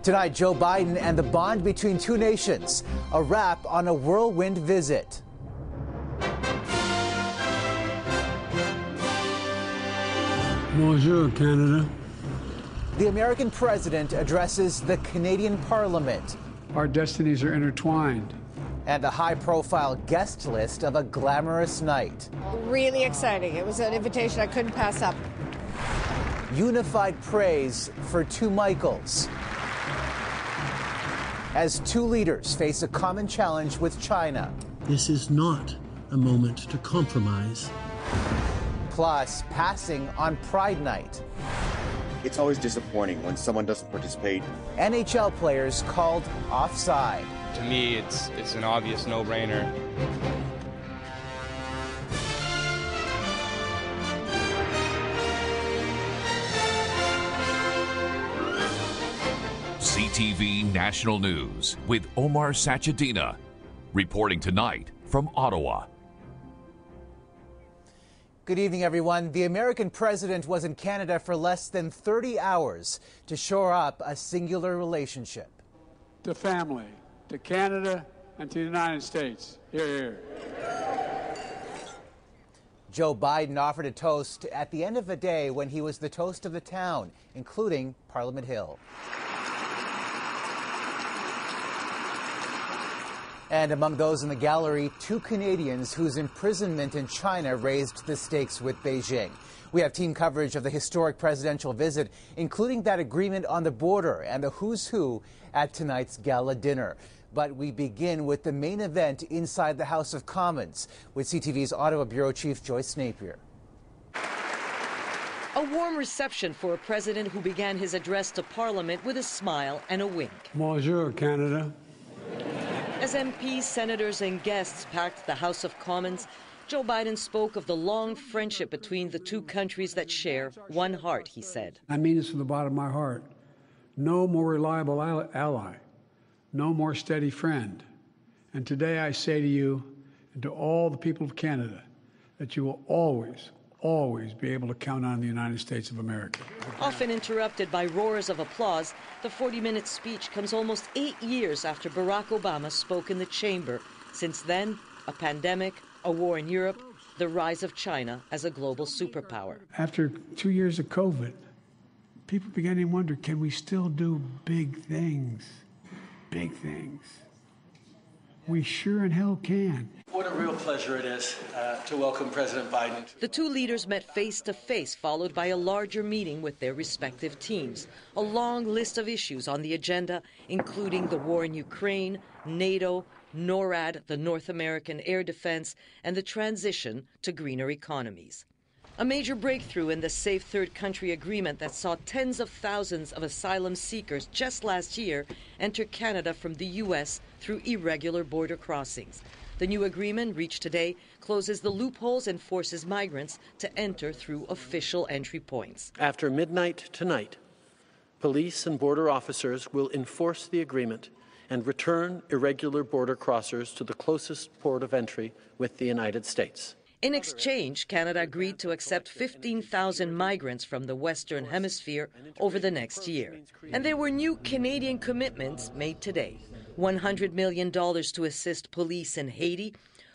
Tonight, Joe Biden and the bond between two nations, a wrap on a whirlwind visit. Bonjour, Canada. The American president addresses the Canadian Parliament. Our destinies are intertwined. And a high-profile guest list of a glamorous night. Really exciting. It was an invitation I couldn't pass up. Unified praise for two Michaels. As two leaders face a common challenge with China. This is not a moment to compromise. Plus, passing on Pride Night. It's always disappointing when someone doesn't participate. NHL players called offside. To me, it's an obvious no-brainer. CTV National News with Omar Sachedina, reporting tonight from Ottawa. Good evening, everyone. The American president was in Canada for less than 30 hours to shore up a singular relationship. To family, to Canada, and to the United States. Hear, hear. Joe Biden offered a toast at the end of the day when he was the toast of the town, including Parliament Hill. And among those in the gallery, two Canadians whose imprisonment in China raised the stakes with Beijing. We have team coverage of the historic presidential visit, including that agreement on the border and the who's who at tonight's gala dinner. But we begin with the main event inside the House of Commons with CTV's Ottawa Bureau Chief Joyce Napier. A warm reception for a president who began his address to Parliament with a smile and a wink. Bonjour, Canada. As MPs, senators and guests packed the House of Commons, Joe Biden spoke of the long friendship between the two countries that share one heart, he said. I mean this from the bottom of my heart. No more reliable ally, no more steady friend. And today I say to you and to all the people of Canada that you will always be able to count on the United States of America. Often interrupted by roars of applause, the 40-minute speech comes almost 8 years after Barack Obama spoke in the chamber. Since then, a pandemic, a war in Europe, the rise of China as a global superpower. After 2 years of COVID, people began to wonder, can we still do big things? Big things. We sure in hell can. What a real pleasure it is to welcome President Biden. The two leaders met face-to-face, followed by a larger meeting with their respective teams. A long list of issues on the agenda, including the war in Ukraine, NATO, NORAD, the North American Air Defense, and the transition to greener economies. A major breakthrough in the Safe Third Country Agreement that saw tens of thousands of asylum seekers just last year enter Canada from the U.S. through irregular border crossings. The new agreement, reached today, closes the loopholes and forces migrants to enter through official entry points. After midnight tonight, police and border officers will enforce the agreement and return irregular border crossers to the closest port of entry with the United States. In exchange, Canada agreed to accept 15,000 migrants from the Western Hemisphere over the next year. And there were new Canadian commitments made today. $100 million to assist police in Haiti,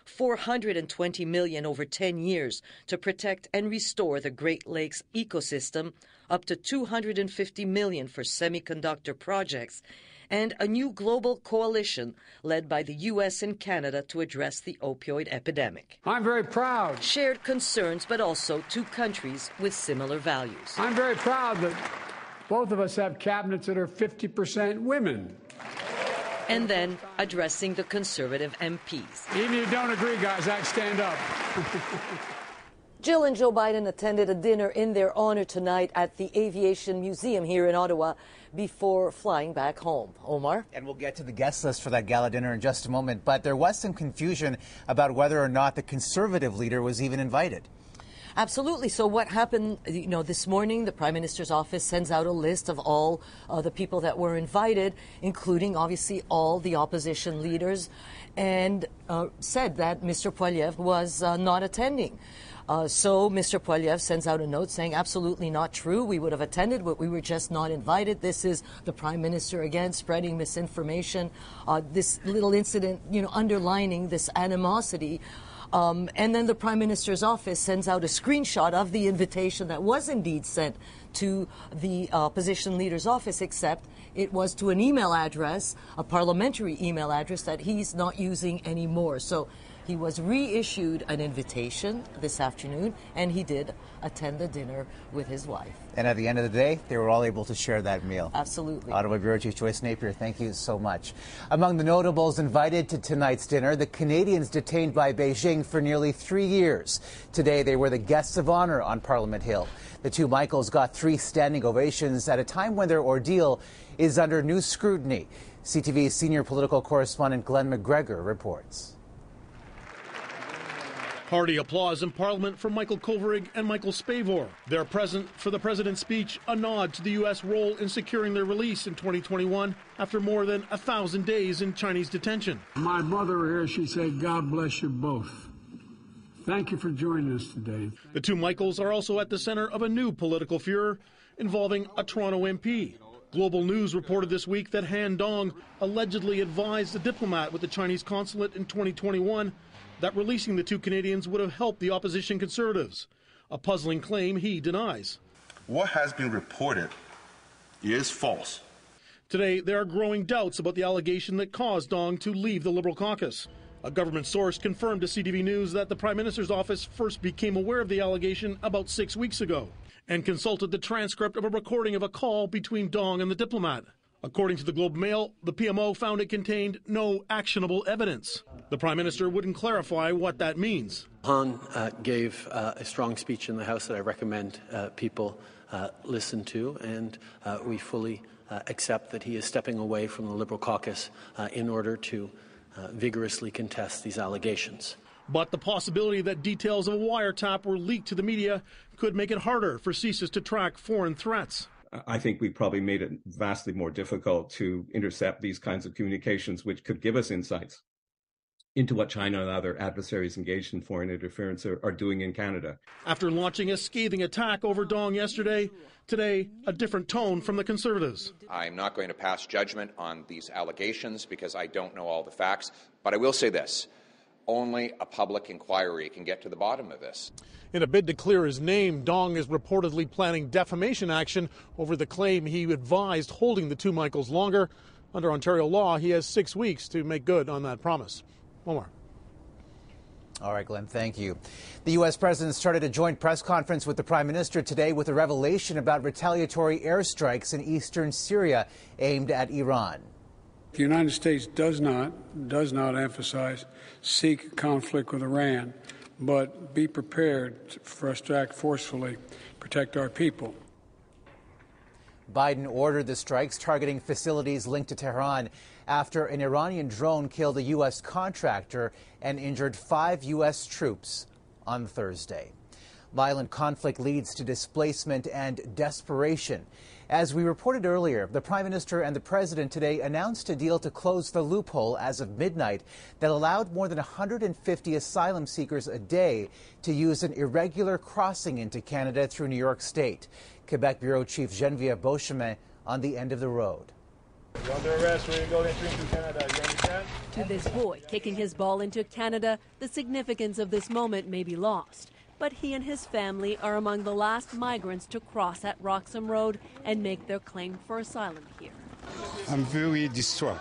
$420 million over 10 years to protect and restore the Great Lakes ecosystem, up to $250 million for semiconductor projects, and a new global coalition led by the U.S. and Canada to address the opioid epidemic. I'm very proud. Shared concerns, but also two countries with similar values. I'm very proud that both of us have cabinets that are 50% women. And then addressing the Conservative MPs. Even if you don't agree, guys, I stand up. Jill and Joe Biden attended a dinner in their honor tonight at the Aviation Museum here in Ottawa before flying back home. Omar? And we'll get to the guest list for that gala dinner in just a moment, but there was some confusion about whether or not the Conservative leader was even invited. Absolutely. So what happened, this morning, the Prime Minister's office sends out a list of all the people that were invited, including, obviously, all the opposition leaders, and said that Mr. Poilievre was not attending. So Mr. Poilievre sends out a note saying absolutely not true. We would have attended, but we were just not invited. This is the Prime Minister again spreading misinformation. This little incident, underlining this animosity. And then the Prime Minister's office sends out a screenshot of the invitation that was indeed sent to the opposition leader's office, except it was to an email address, a parliamentary email address that he's not using anymore. So he was reissued an invitation this afternoon, and he did attend the dinner with his wife. And at the end of the day, they were all able to share that meal. Absolutely. Ottawa Bureau Chief Joyce Napier, thank you so much. Among the notables invited to tonight's dinner, the Canadians detained by Beijing for nearly 3 years. Today, they were the guests of honor on Parliament Hill. The two Michaels got 3 standing ovations at a time when their ordeal is under new scrutiny. CTV's senior political correspondent Glenn McGregor reports. Hearty applause in Parliament for Michael Kovrig and Michael Spavor. They're present for the President's speech, a nod to the U.S. role in securing their release in 2021 after more than 1,000 days in Chinese detention. My mother here, she said, God bless you both. Thank you for joining us today. The two Michaels are also at the center of a new political furor involving a Toronto MP. Global News reported this week that Han Dong allegedly advised a diplomat with the Chinese consulate in 2021 that releasing the two Canadians would have helped the opposition Conservatives, a puzzling claim he denies. What has been reported is false. Today, there are growing doubts about the allegation that caused Dong to leave the Liberal caucus. A government source confirmed to CTV News that the Prime Minister's office first became aware of the allegation about 6 weeks ago and consulted the transcript of a recording of a call between Dong and the diplomat. According to the Globe and Mail, the PMO found it contained no actionable evidence. The Prime Minister wouldn't clarify what that means. Han gave a strong speech in the House that I recommend people listen to, and we fully accept that he is stepping away from the Liberal caucus in order to vigorously contest these allegations. But the possibility that details of a wiretap were leaked to the media could make it harder for CSIS to track foreign threats. I think we probably made it vastly more difficult to intercept these kinds of communications, which could give us insights into what China and other adversaries engaged in foreign interference are doing in Canada. After launching a scathing attack over Dong yesterday, today a different tone from the Conservatives. I'm not going to pass judgment on these allegations because I don't know all the facts, but I will say this. Only a public inquiry can get to the bottom of this. In a bid to clear his name, Dong is reportedly planning defamation action over the claim he advised holding the two Michaels longer. Under Ontario law, he has 6 weeks to make good on that promise. Omar. All right, Glenn, thank you. The U.S. president started a joint press conference with the Prime Minister today with a revelation about retaliatory airstrikes in eastern Syria aimed at Iran. The United States does not emphasize seek conflict with Iran, but be prepared for us to act forcefully, protect our people. Biden ordered the strikes targeting facilities linked to Tehran after an Iranian drone killed a U.S. contractor and injured 5 U.S. troops on Thursday. Violent conflict leads to displacement and desperation. As we reported earlier, the Prime Minister and the President today announced a deal to close the loophole as of midnight that allowed more than 150 asylum seekers a day to use an irregular crossing into Canada through New York State. Quebec Bureau Chief Geneviève Beauchemin on the end of the road. You're under arrest. Where you going into Canada? You understand? To this boy kicking his ball into Canada, the significance of this moment may be lost. But he and his family are among the last migrants to cross at Roxham Road and make their claim for asylum here. I'm very distraught.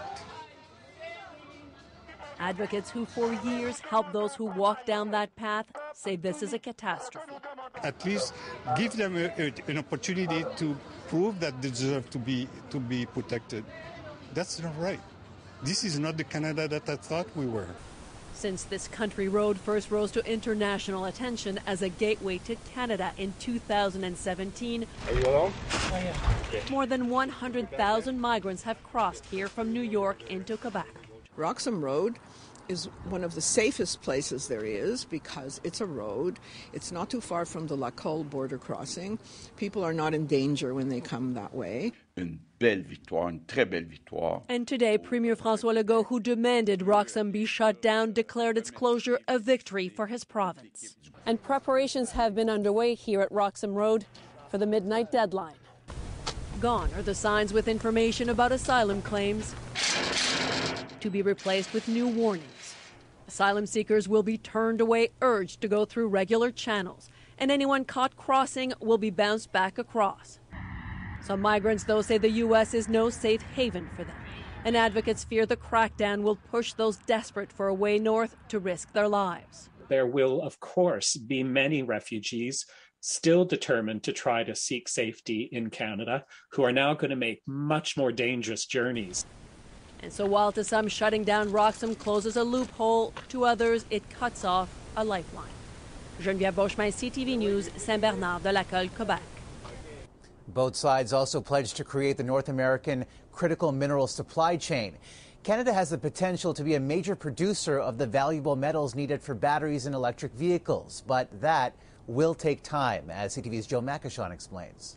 Advocates who for years helped those who walk down that path say this is a catastrophe. At least give them an opportunity to prove that they deserve to be protected. That's not right. This is not the Canada that I thought we were. Since this country road first rose to international attention as a gateway to Canada in 2017, are you alone? More than 100,000 migrants have crossed here from New York into Quebec. Roxham Road is one of the safest places there is because it's a road. It's not too far from the Lacolle border crossing. People are not in danger when they come that way. Une belle victoire, une très belle victoire. And today, Premier François Legault, who demanded Roxham be shut down, declared its closure a victory for his province. And preparations have been underway here at Roxham Road for the midnight deadline. Gone are the signs with information about asylum claims, to be replaced with new warnings. Asylum seekers will be turned away, urged to go through regular channels, and anyone caught crossing will be bounced back across. Some migrants, though, say the U.S. is no safe haven for them, and advocates fear the crackdown will push those desperate for a way north to risk their lives. There will, of course, be many refugees still determined to try to seek safety in Canada, who are now going to make much more dangerous journeys. And so while to some shutting down Roxham closes a loophole, to others it cuts off a lifeline. Geneviève Beauchemin, CTV News, Saint-Bernard de Lacolle, Quebec. Both sides also pledged to create the North American critical mineral supply chain. Canada has the potential to be a major producer of the valuable metals needed for batteries and electric vehicles, but that will take time, as CTV's Jill Makashon explains.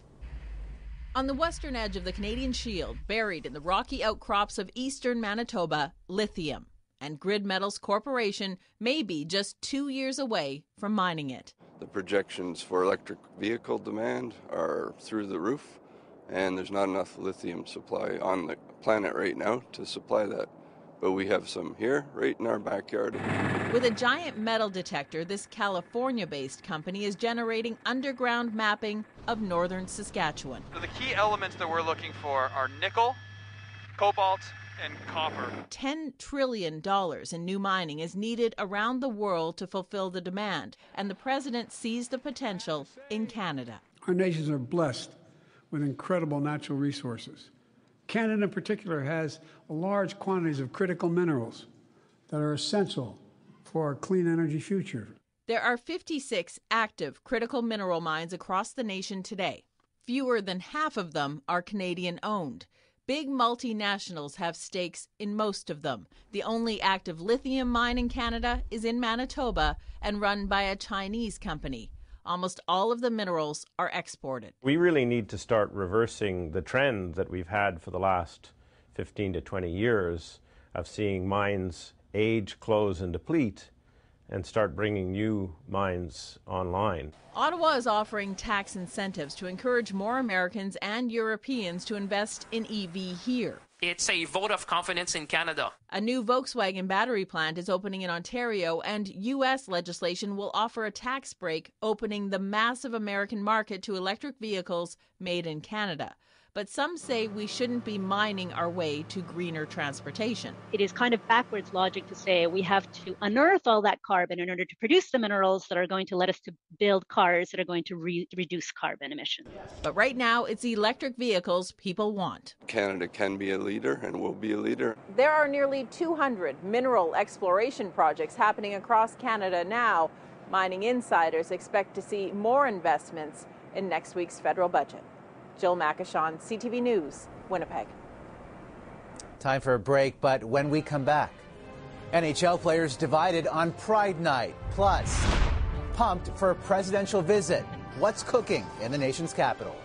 On the western edge of the Canadian Shield, buried in the rocky outcrops of eastern Manitoba, lithium. And Grid Metals Corporation may be just 2 years away from mining it. The projections for electric vehicle demand are through the roof, and there's not enough lithium supply on the planet right now to supply that. But we have some here, right in our backyard. With a giant metal detector, this California-based company is generating underground mapping of northern Saskatchewan. So the key elements that we're looking for are nickel, cobalt, and copper. $10 trillion in new mining is needed around the world to fulfill the demand, and the president sees the potential in Canada. Our nations are blessed with incredible natural resources. Canada in particular has large quantities of critical minerals that are essential for our clean energy future. There are 56 active critical mineral mines across the nation today. Fewer than half of them are Canadian-owned. Big multinationals have stakes in most of them. The only active lithium mine in Canada is in Manitoba and run by a Chinese company. Almost all of the minerals are exported. We really need to start reversing the trend that we've had for the last 15 to 20 years of seeing mines age, close, and deplete, and start bringing new mines online. Ottawa is offering tax incentives to encourage more Americans and Europeans to invest in EV here. It's a vote of confidence in Canada. A new Volkswagen battery plant is opening in Ontario, and U.S. legislation will offer a tax break, opening the massive American market to electric vehicles made in Canada. But some say we shouldn't be mining our way to greener transportation. It is kind of backwards logic to say we have to unearth all that carbon in order to produce the minerals that are going to let us to build cars that are going to reduce carbon emissions. But right now, it's electric vehicles people want. Canada can be a leader and will be a leader. There are nearly 200 mineral exploration projects happening across Canada now. Mining insiders expect to see more investments in next week's federal budget. Jill Makashon, CTV News, Winnipeg. Time for a break, but when we come back, NHL players divided on Pride Night, plus pumped for a presidential visit. What's cooking in the nation's capital?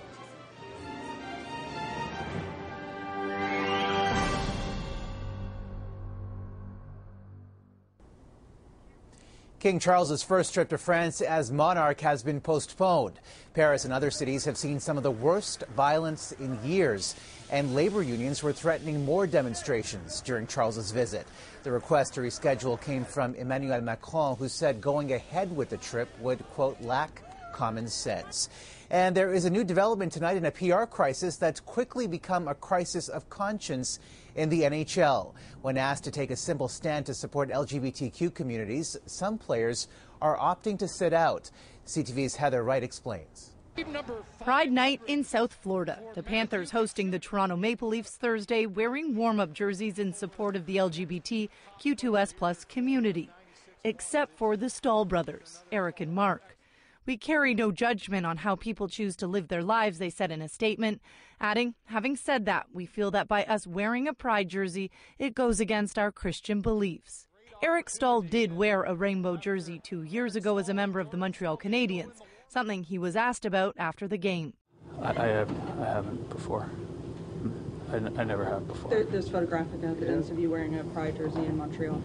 King Charles's first trip to France as monarch has been postponed. Paris and other cities have seen some of the worst violence in years, and labor unions were threatening more demonstrations during Charles's visit. The request to reschedule came from Emmanuel Macron, who said going ahead with the trip would, quote, lack common sense. And there is a new development tonight in a PR crisis that's quickly become a crisis of conscience in the NHL. When asked to take a simple stand to support LGBTQ communities, some players are opting to sit out. CTV's Heather Wright explains. Pride Night in South Florida. The Panthers hosting the Toronto Maple Leafs Thursday, wearing warm-up jerseys in support of the LGBTQ2S+ community. Except for the Stahl brothers, Eric and Mark. We carry no judgment on how people choose to live their lives, they said in a statement, adding, having said that, we feel that by us wearing a pride jersey, it goes against our Christian beliefs. Eric Stahl did wear a rainbow jersey 2 years ago as a member of the Montreal Canadiens, something he was asked about after the game. I haven't before. I never have before. There's photographic evidence of you wearing a Pride jersey in Montreal.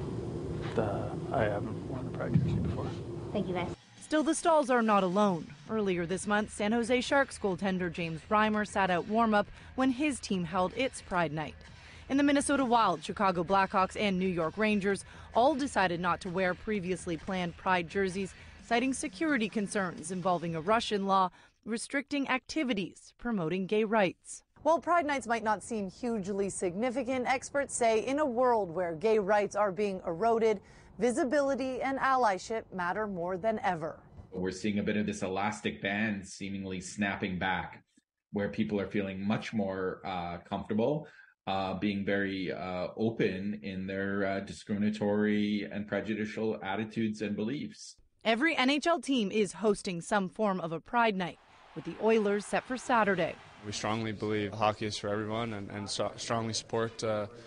I haven't worn a Pride jersey before. Thank you, guys. Still, the Stahls are not alone. Earlier this month, San Jose Sharks goaltender James Reimer sat out warm-up when his team held its Pride Night. In the Minnesota Wild, Chicago Blackhawks, and New York Rangers all decided not to wear previously planned Pride jerseys, citing security concerns involving a Russian law restricting activities promoting gay rights. While Pride Nights might not seem hugely significant, experts say in a world where gay rights are being eroded, visibility and allyship matter more than ever. We're seeing a bit of this elastic band seemingly snapping back, where people are feeling much more comfortable being very open in their discriminatory and prejudicial attitudes and beliefs. Every NHL team is hosting some form of a Pride Night, with the Oilers set for Saturday. We strongly believe hockey is for everyone and strongly support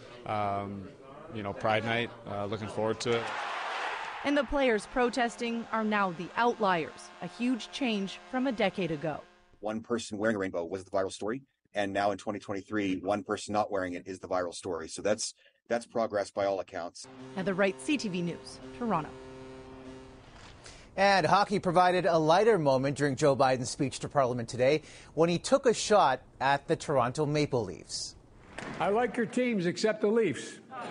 Pride Night. Looking forward to it. And the players protesting are now the outliers, a huge change from a decade ago. One person wearing a rainbow was the viral story, and now in 2023, one person not wearing it is the viral story. So that's progress by all accounts. Heather Wright, CTV News, Toronto. And hockey provided a lighter moment during Joe Biden's speech to Parliament today when he took a shot at the Toronto Maple Leafs. I like your teams except the Leafs. I'll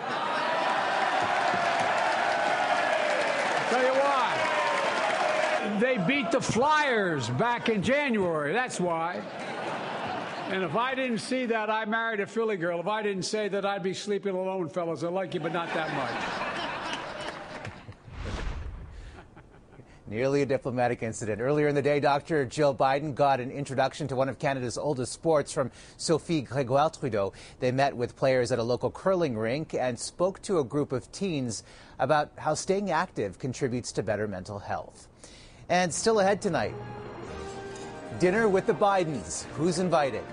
tell you why. They beat the Flyers back in January. That's why. And if I didn't see that, I married a Philly girl. If I didn't say that, I'd be sleeping alone, fellas. I like you, but not that much. Nearly a diplomatic incident. Earlier in the day, Dr. Jill Biden got an introduction to one of Canada's oldest sports from Sophie Grégoire-Trudeau. They met with players at a local curling rink and spoke to a group of teens about how staying active contributes to better mental health. And still ahead tonight, dinner with the Bidens. Who's invited?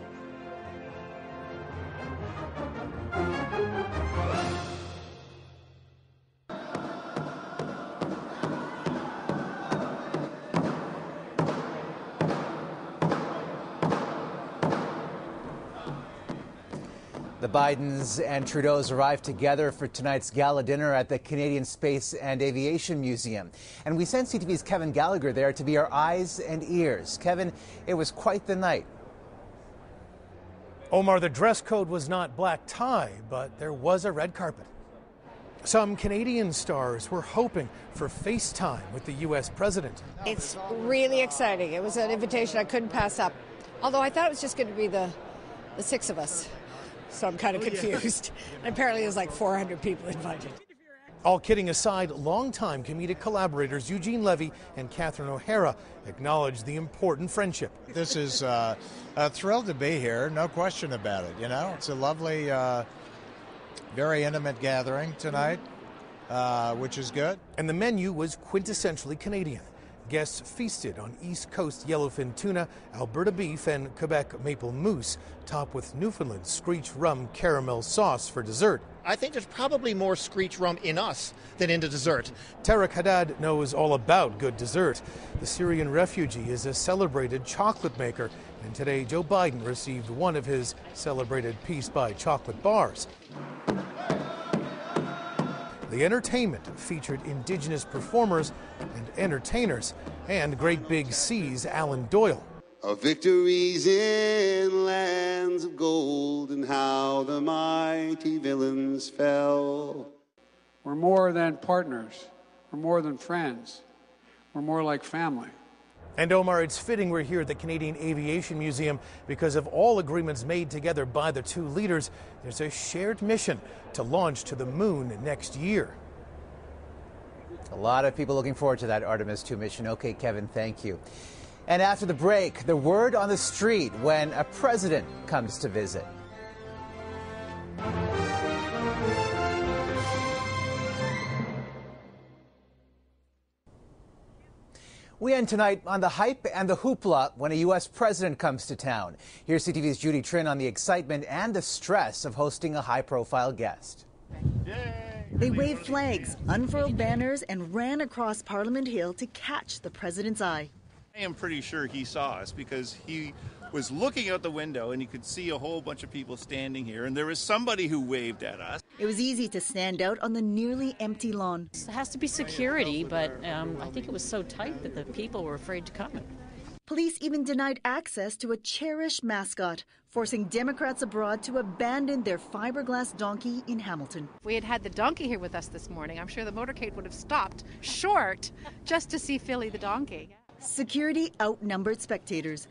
The Bidens and Trudeaus arrived together for tonight's gala dinner at the Canadian Space and Aviation Museum. And we sent CTV's Kevin Gallagher there to be our eyes and ears. Kevin, it was quite the night. Omar, the dress code was not black tie, but there was a red carpet. Some Canadian stars were hoping for FaceTime with the U.S. president. It's really exciting. It was an invitation I couldn't pass up. Although I thought it was just going to be the six of us. So I'm kind of confused. And apparently there's like 400 people invited. All kidding aside, longtime comedic collaborators Eugene Levy and Catherine O'Hara acknowledged the important friendship. This is a thrill to be here, no question about it. You know, it's a lovely, very intimate gathering tonight, which is good. And the menu was quintessentially Canadian. Guests feasted on East Coast yellowfin tuna, Alberta beef, and Quebec maple mousse, topped with Newfoundland Screech rum caramel sauce for dessert. I think there's probably more Screech rum in us than in the dessert. Tarek Haddad knows all about good dessert. The Syrian refugee is a celebrated chocolate maker, and today Joe Biden received one of his celebrated Peace by Chocolate bars. The entertainment featured Indigenous performers and entertainers, and Great Big C's Alan Doyle. Of victories in lands of gold, and how the mighty villains fell. We're more than partners. We're more than friends. We're more like family. And Omar, it's fitting we're here at the Canadian Aviation Museum because of all agreements made together by the two leaders. There's a shared mission to launch to the moon next year. A lot of people looking forward to that Artemis 2 mission. Okay, Kevin, thank you. And after the break, the word on the street when a president comes to visit. We end tonight on the hype and the hoopla when a U.S. president comes to town. Here's CTV's Judy Trinh on the excitement and the stress of hosting a high-profile guest. Yay. They waved flags, unfurled banners, and ran across Parliament Hill to catch the president's eye. I am pretty sure he saw us because he was looking out the window and he could see a whole bunch of people standing here, and there was somebody who waved at us. It was easy to stand out on the nearly empty lawn. It has to be security, but I think it was so tight that the people were afraid to come. Police even denied access to a cherished mascot, forcing Democrats abroad to abandon their fiberglass donkey in Hamilton. If we had had the donkey here with us this morning, I'm sure the motorcade would have stopped short just to see Philly the donkey. Security outnumbered spectators.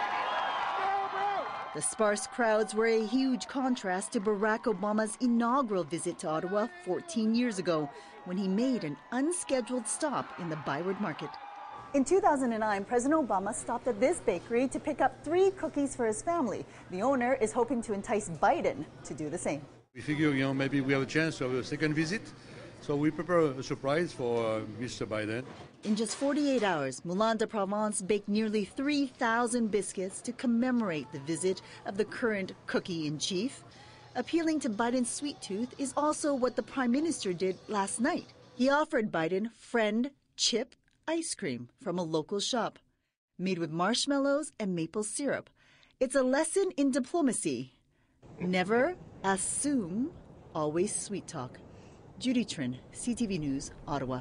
The sparse crowds were a huge contrast to Barack Obama's inaugural visit to Ottawa 14 years ago, when he made an unscheduled stop in the Byward Market. In 2009, President Obama stopped at this bakery to pick up 3 cookies for his family. The owner is hoping to entice Biden to do the same. We figure, maybe we have a chance to have a second visit. So we prepare a surprise for Mr. Biden. In just 48 hours, Moulin de Provence baked nearly 3,000 biscuits to commemorate the visit of the current cookie-in-chief. Appealing to Biden's sweet tooth is also what the Prime Minister did last night. He offered Biden Friend Chip ice cream from a local shop, made with marshmallows and maple syrup. It's a lesson in diplomacy. Never assume, always sweet talk. Judy Trin, CTV News, Ottawa.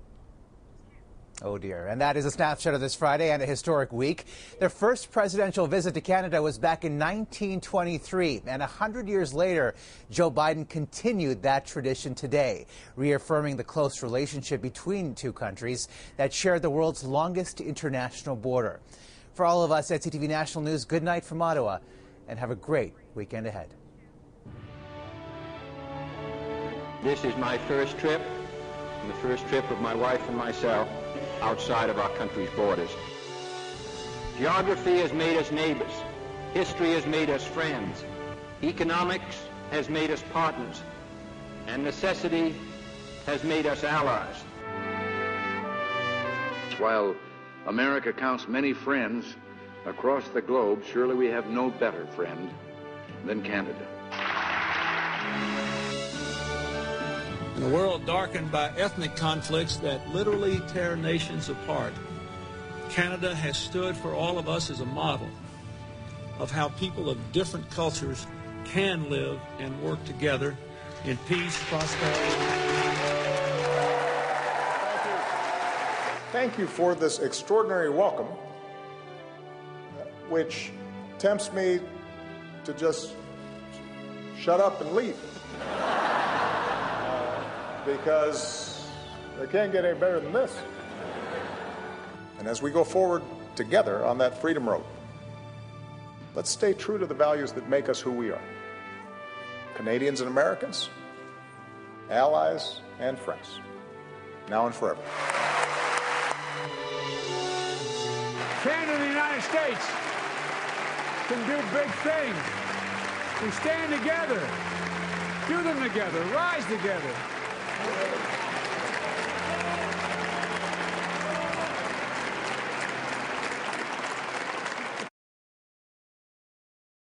Oh dear. And that is a snapshot of this Friday and a historic week. Their first presidential visit to Canada was back in 1923. And 100 years later, Joe Biden continued that tradition today, reaffirming the close relationship between two countries that share the world's longest international border. For all of us at CTV National News, good night from Ottawa and have a great weekend ahead. This is my first trip, and the first trip of my wife and myself outside of our country's borders. Geography has made us neighbors. History has made us friends. Economics has made us partners. And necessity has made us allies. While America counts many friends across the globe, surely we have no better friend than Canada. In a world darkened by ethnic conflicts that literally tear nations apart, Canada has stood for all of us as a model of how people of different cultures can live and work together in peace, prosperity. Thank you for this extraordinary welcome, which tempts me to just shut up and leave. Because they can't get any better than this. And as we go forward together on that freedom road, let's stay true to the values that make us who we are. Canadians and Americans, allies and friends, now and forever. Canada and the United States can do big things. We stand together, do them together, rise together.